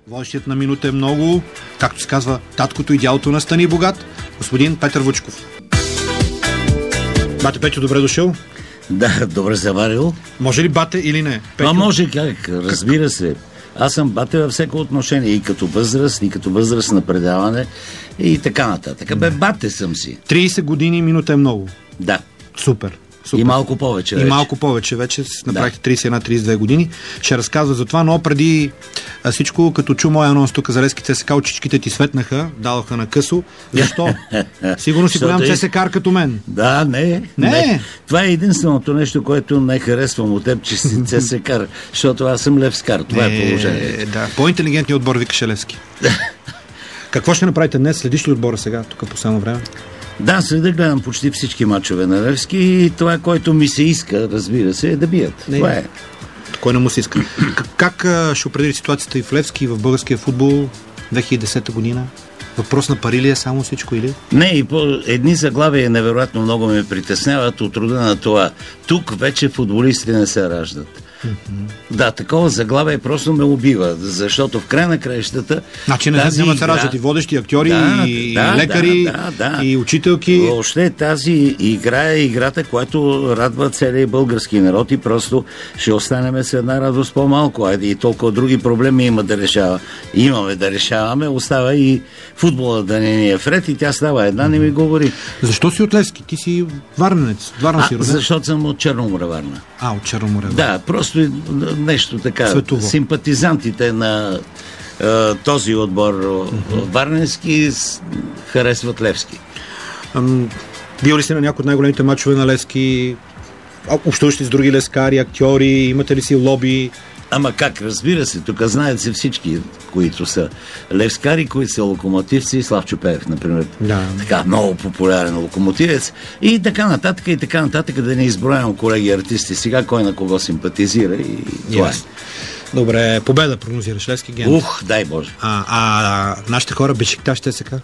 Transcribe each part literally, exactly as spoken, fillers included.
Водещият на минута е много, както се казва, таткото и дядото на Стани Богат, господин Петър Вучков. Бате Петю, добре дошъл. Да, добре заварил. Може ли бате или не? Петю? А може как, разбира как? се. Аз съм бате във всяко отношение, и като възраст, и като възраст на предаване, и така нататък. Бе, бате съм си. трийсет години, минута е много. Да. Супер. Супер. И малко повече вече. И малко повече вече. Направихте трийсет и една трийсет и две години. Ще разказва за това, но преди всичко, като чу моя анонс тук за Левски ЦСКА, очичките ти светнаха, дадоха на късо. Защо? Сигурно си голям ЦСКАр като мен. Да, не, не. Не. Това е единственото нещо, което не харесвам от теб, че си ЦСКАр, защото аз съм левскар. Това е, е положението. Да. По-интелигентният отбор викаше Левски. Какво ще направите днес? Следиш ли отбора сега, тук по само време? Да, следа гледам почти всички мачове на Левски и това, което ми се иска, разбира се, е да бият. Не, това е. Кой не му се иска. Как, как ще определи ситуацията и в Левски, и в българския футбол две хиляди и десета година? Въпрос на пари ли е само всичко или? Не, и по едни заглавия невероятно много ме притесняват от рода на това. Тук вече футболисти не се раждат. Mm-hmm. Да, такова заглавие просто ме убива, защото в край на краищата... Значи не няма да се раждат и водещи актьори, да, и да, лекари, да, да, да. и учителки. Въобще тази игра е играта, която радва целият български народ и просто ще останем с една радост по-малко. Айде и толкова други проблеми има да решава. Имаме да решаваме, остава и футбола да не ни е вред и тя става една, не ми говори. Защо си от Левски? Ти си варненец. Варна си роден? Защото съм от Черноморе, Варна. А, от Черноморе. Да, просто нещо така. Светово. Симпатизантите на е, този отбор mm-hmm. варненски харесват Левски. Ам, бил ли си на някои от най-големите мачове на Левски? Общуващи с други лескари, актьори? Имате ли си лоби? Ама как, разбира се, тук знаят се всички, които са левскари, които са локомотивци, Славчо Пеев, например. Да. Така, много популярен локомотивец. И така нататък, и така нататък, да не изброявам колеги артисти сега, кой на кого симпатизира и това yes. е. Добре, победа прогнозираш Левски Гент. Ух, дай Боже. А, а нашите хора Бешикташ те сега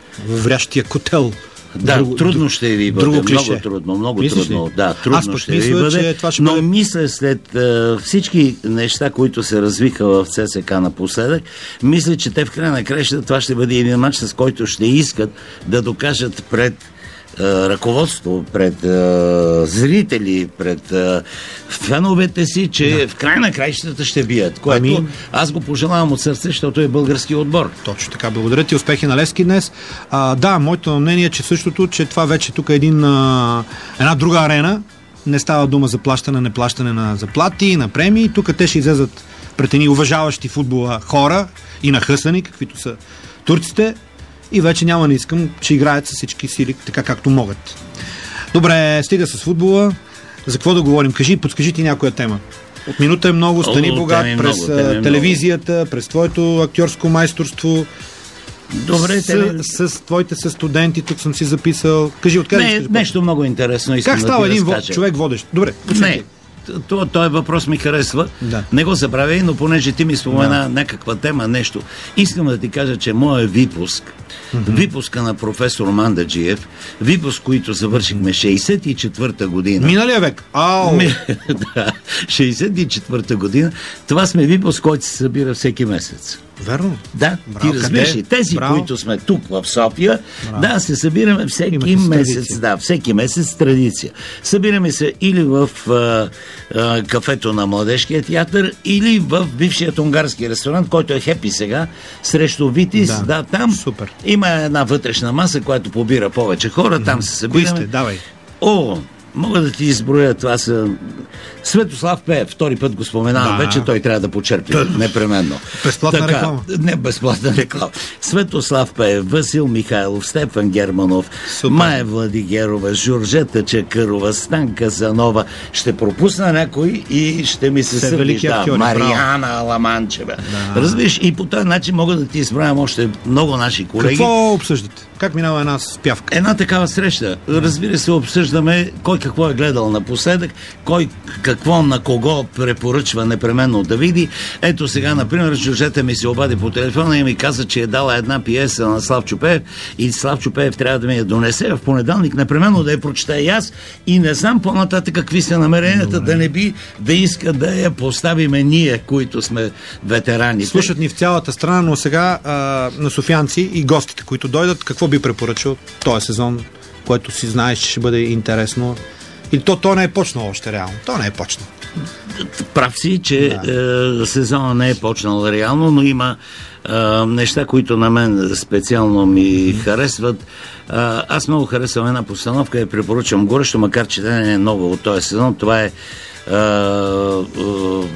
в врящия котел. Да, друго, трудно ще ви бъде, много трудно, много Мислиш трудно. Ли? Да, трудно ще ви бъде, ще но бъде... мисля след uh, всички неща, които се развиха в ЦСКА напоследък, мисля, че те в края на краищата това ще бъде един мач, с който ще искат да докажат пред Uh, ръководство, пред uh, зрители, пред uh, феновете си, че да. в край на краищата ще бият. Което ами... аз го пожелавам от сърце, защото е български отбор. Точно така. Благодаря ти. Успехи на Левски днес. А, да, моето мнение е, че същото, че това вече тук е един, а, една друга арена. Не става дума за плащане, не плащане на заплати, на премии. Тук те ще излезат пред едни уважаващи футбола хора и нахъсани, каквито са турците. И вече няма не искам, че играят с всички сили, така както могат. Добре, стига с футбола. За какво да говорим? Кажи, подскажи ти някоя тема. От минута е много, Стани О, Богат, през много, телевизията, много. През твоето актьорско майсторство. Добре, с, теле... с, с твоите със студенти, тук съм си записал. Кажи, откъде не, ще нещо много интересно искам как да става ти един разкажа. Човек водещ? Добре, не. Това, този въпрос ми харесва. Да. Не го забравяй, но понеже ти ми спомена да. някаква тема, нещо, искам да ти кажа, че моят випуск, mm-hmm. випуска на професор Мандаджиев, випуск, който завършихме шейсет и четвърта година. Миналия век? Ау! Ми, да, шейсет и четвърта година. Това сме випуск, който се събира всеки месец. Верно? Да, Браво, ти разбираш ли? Тези, Браво. които сме тук в София, Браво. да, се събираме всеки месец. Да, всеки месец традиция. Събираме се или в а, а, кафето на Младежкия театър, или в бившият унгарски ресторант, който е Хепи сега, срещу Витис. Да, да там супер. Има една вътрешна маса, която побира повече хора. Там се събираме. Кои сте? Давай. О, мога да ти изброя, това са... Светослав Пеев, втори път го споменавам, да. вече той трябва да почерпи, Тър... непременно. Безплатна така, реклама. Не, безплатна реклама. Светослав Пеев, Васил Михайлов, Стефан Германов, Супер. Майя Владигерова, Жоржета Чакърова, Станка Занова. Ще пропусна някой и ще ми се сърдиш. Да, Мариана Аламанчева. Да. Разбираш, и по този начин мога да ти избравям още много наши колеги. Какво обсъждате? Как минава една спявка? Една такава среща. Разбира се, обсъждаме кой какво е гледал напоследък, кой какво на кого препоръчва непременно да види. Ето сега, например, чужета ми се обади по телефона и ми каза, че е дала една пиеса на Славчо Пеев и Славчо Пеев трябва да ми я донесе в понеделник, непременно да я прочета и аз, и не знам по-нататък какви са намеренията, да не би да иска да я поставиме ние, които сме ветерани. Слушат ни в цялата страна, но сега а, на софиянци и гостите, които дойдат, какво би препоръчал този сезон, което си знаеш, че ще бъде интересно? Или то, то не е почнало още реално? То не е почнало. Прав си, че да. е, сезона не е почнал реално, но има е, неща, които на мен специално ми mm-hmm. харесват. Е, аз много харесвам една постановка и препоръчвам горещо, макар че не е много от този сезон. Това е е, е,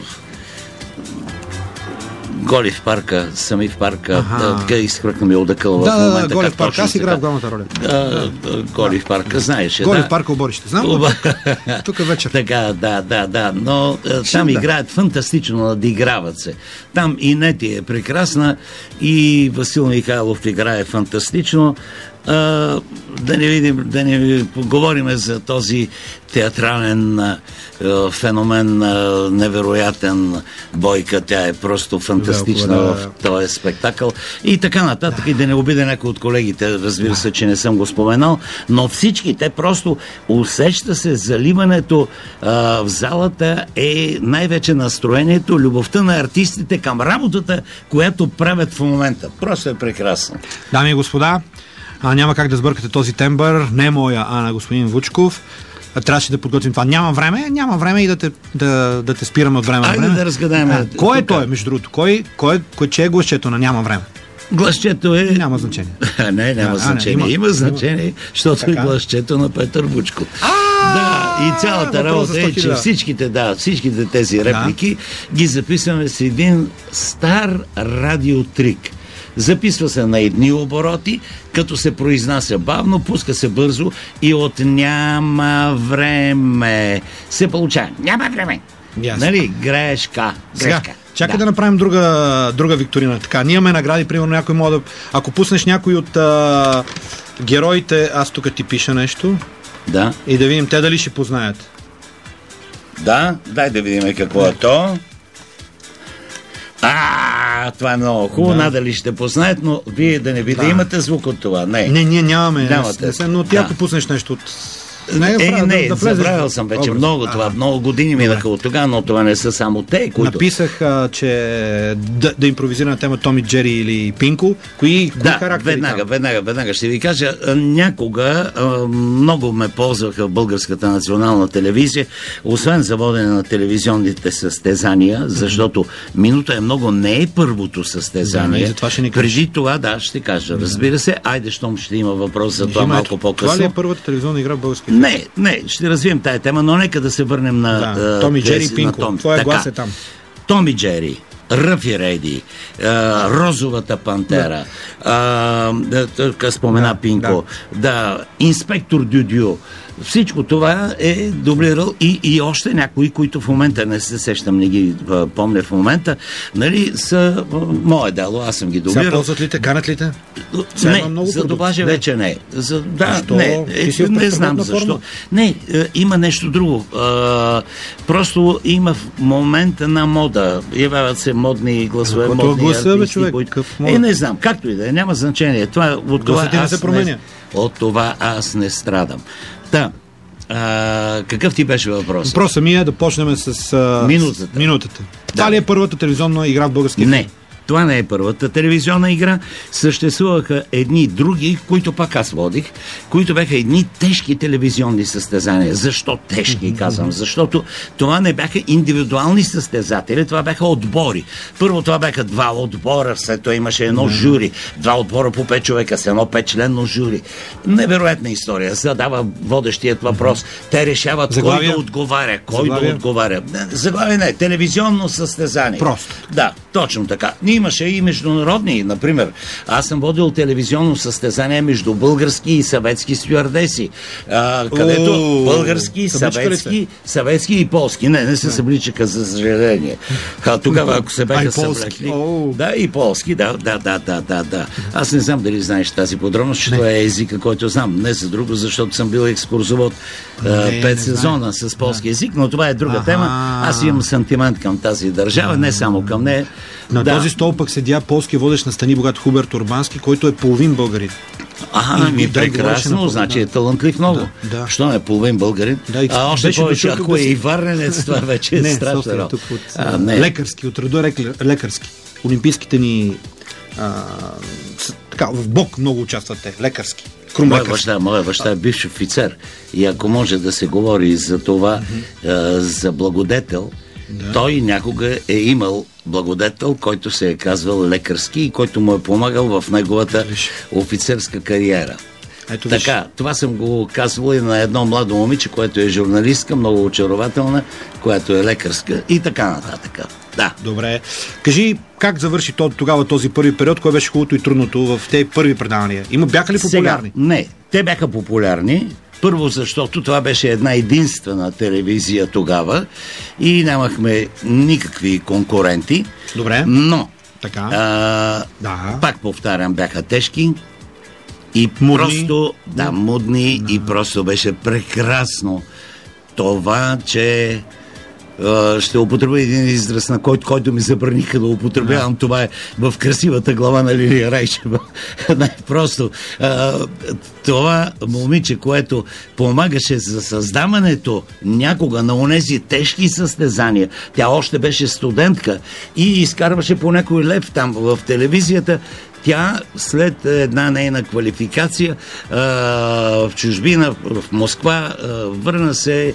Голи в парка, сами в парка, така изхвъркна ми одъкъл в да, момента. Да, Голи в парка, аз играя в главната роля. Да, Голи в парка, знаеш. Голи да. в парка, оборище. Знам, тук е вечер. Така, да, да, да, но там да. играят фантастично, надиграват се. Там и Нети е прекрасна, и Васил Михайлов играе фантастично. Uh, да не видим, да не говорим за този театрален uh, феномен, uh, невероятен Бойка. Тя е просто фантастична да, в този спектакъл. И така нататък. Да. И да не обида някой от колегите, разбира се, да. че не съм го споменал, но всички те просто усеща се заливането uh, в залата е най-вече настроението, любовта на артистите към работата, която правят в момента. Просто е прекрасно. Дами и господа, А, няма как да сбъркате този тембър. Не е моя, а на господин Вучков. А, трябваше да подготвим това. Няма време, няма време и да те, да, да те спираме от време на време. Айде да разгадаем. А, кой е той, между другото? Кой, кой, кой че е гласчето на няма време? Гласчето е... Няма значение. не, няма а, значение. Не, има, има значение, защото е гласчето на Петър Вучков. Да, и цялата работа е, че всичките, да, всичките тези реплики да. ги записваме с един стар радиотрик. Записва се на едни обороти, като се произнася бавно, пуска се бързо и от няма време се получава. Няма време. Yes. Нали? Грешка. Грешка. Сега, чакай да. да направим друга, друга викторина. Така, ние имаме награди, примерно някой може да... Ако пуснеш някой от а, героите, аз тук ти пиша нещо. Да. И да видим те дали ще познаят. Да, дай да видим какво е то. А, това е много хубаво, да. Надали ще познаят, но вие да не ви да. да имате звук от това. Не, не ние нямаме. Нямате. Не, но ти да. ако пуснеш нещо от... Не, е, не, не да, да забравил съм вече образ. много това. А, много години минаха от тогава, но това не са само те, които... Написах, а, че да, да импровизира на тема Томи, Джери или Пинко. Кои, кои да, характери веднага, там? веднага, веднага ще ви кажа. Някога а, много ме ползваха в Българската национална телевизия, освен за водене на телевизионните състезания, защото минута е много, не е първото състезание. Да, не, Преди това, да, ще кажа. Разбира се, айде, щом ще има въпрос за това малко по-късно. Това ли е първата телевизионна игра в български? Не, не, ще развием тая тема, но нека да се върнем на... Да, Томи, Джери и Пинко. Том. Твоя глас е там. Томи, Джери, Ръфи Рейди, Розовата пантера, да. спомена да, Пинко, да. да, Инспектор Дюдю. Всичко това е дублирал и, и още някои, които в момента не се сещам, не ги а, помня в момента, нали, са а, мое дело, аз съм ги дублирал. Сега ползват ли те, канат ли те? Не, за добажа вече не. За, да, не, е, не знам защо. Форма? Не, е, има нещо друго. А, просто има в момента на мода. Явяват се модни гласове, а, модни гласа, артисти. Човек, които... Е, не знам, както и да е, няма значение. Това, от, това аз не, от това аз не страдам. Да. А, какъв ти беше въпрос? Въпросът ми е да почнем с а, минутата. минутата. Да. Това ли е първата телевизионна игра в български филм? Не. Това не е първата телевизионна игра. Съществуваха едни други, които пак аз водих, които бяха едни тежки телевизионни състезания. Защо тежки, казвам? Защото това не бяха индивидуални състезатели, това бяха отбори. Първо това бяха два отбора, след това имаше едно жури, два отбора по пет човека с едно петчленно жури. Невероятна история. Задава водещият въпрос. Те решават Заглавия? кой да отговаря, кой Заглавия? да отговаря. Заглавие не, телевизионно състезание. Просто. Да. Точно така. Имаше и международни, например. Аз съм водил телевизионно състезание между български и съветски стюардеси, а, където О, български, съветски, съветски и полски. Не, не се събличаха, за съжаление. А, тогава, ако се бяха съблекли... Да, и полски, да, да, да, да, да, да. Аз не знам дали знаеш тази подробност, че това е езика, който знам. Не за друго, защото съм бил екскурзовод пет сезона с полски език, но това е друга Аха. тема. Аз имам сантимент към тази държава, не само към нея. На да. този стол пък седя полски водещ на Стани богат Хуберт Урбански, който е половин българин. Ага, ми прекрасно, на... значи е талантлив много. Да, да. Що е половин българин? Да, и... А още повече, ако е да... и варненец, това вече е не, страшно. Не, тук от... а, не. Лекарски, от рода лекарски. Олимпийските ни... А, с... така, в бок много участват те, лекарски. Моя баща, моя баща е бивш офицер. И ако може да се говори за това, mm-hmm. а, за благодетел, да. Той някога е имал благодетел, който се е казвал лекарски и който му е помагал в неговата офицерска кариера. Ето така, това съм го казвал и на едно младо момиче, което е журналистка, много очарователна, която е лекарска и така нататък. Да. Добре. Кажи, как завърши тогава този първи период, кое беше хубавото и трудното в тези първи предавания? Има, бяха ли популярни? Сега, не, те бяха популярни. Първо, защото това беше една единствена телевизия тогава и нямахме никакви конкуренти. Добре. Но, така. А, да. Пак повтарям, бяха тежки и мудни. просто, да, мудни да. И просто беше прекрасно това, че Uh, ще употребя един израз, на който, който ми забраниха да употребявам. Да. Това е в красивата глава на Лилия Райчева. Най-просто uh, това момиче, което помагаше за създаването някога на онези тежки състезания. Тя още беше студентка и изкарваше по някой лев там в телевизията. Тя след една нейна квалификация а, в чужбина, в Москва, а, върна се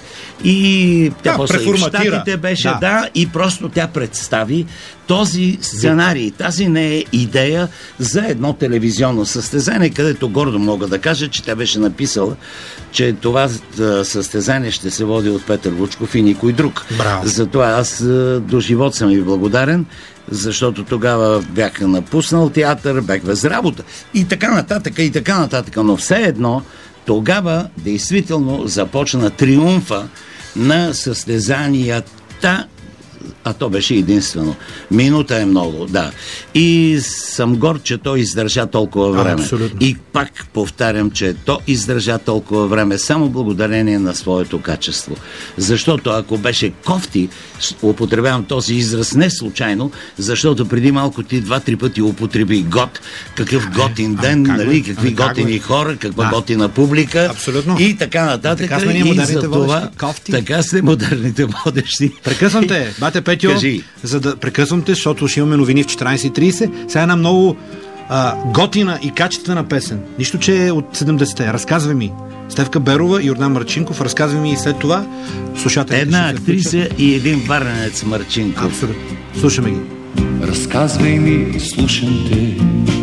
и тя да, после и в Щатите беше, да. да, и просто тя представи този сценарий, тази не е идея за едно телевизионно състезание, където гордо мога да кажа, че тя беше написала, че това състезание ще се води от Петър Вучков и никой друг. Браво. Затова аз до живот съм и благодарен, защото тогава бях напуснал театър, бях без работа и така нататък, и така нататък. Но все едно, тогава действително започна триумфа на състезанията, а то беше единствено. Минута е много, да. И съм горд, че той издържа толкова време. Абсолютно. И пак повтарям, че то издържа толкова време само благодарение на своето качество. Защото ако беше кофти, употребявам този израз не случайно, защото преди малко ти два-три пъти употреби гот, какъв готин ден, а, нали, какви а, готини хора, каква да. Готина публика. Абсолютно. И така нататък. Така сме и за това, така сте модерните водещи. Прекъсвам те, бате Петю, за да прекъсвам те, защото ще имаме новини в четиринайсет и трийсет. Сега една много а, готина и качествена песен. Нищо, че е от седемдесетте. Разказвай ми. Стефка Берова и Йордан Марчинков. Разказвай ми и след това слушателите. Една актриса и един варненец Марчинков. Абсолютно. Слушаме ги. Разказвай ми, слушам те.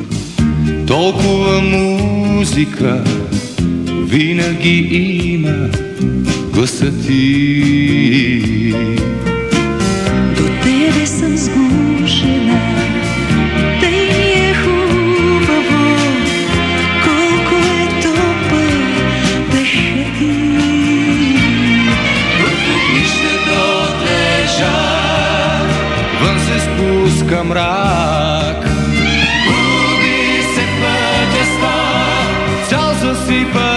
Толкова музика винаги има гласът ти. До тебе съм сгушена, тъй ми е хубаво, колко е топъл дъшът ти. От огнището тежа, вън се спуска мрак. Губи се пътя ста, цял засипа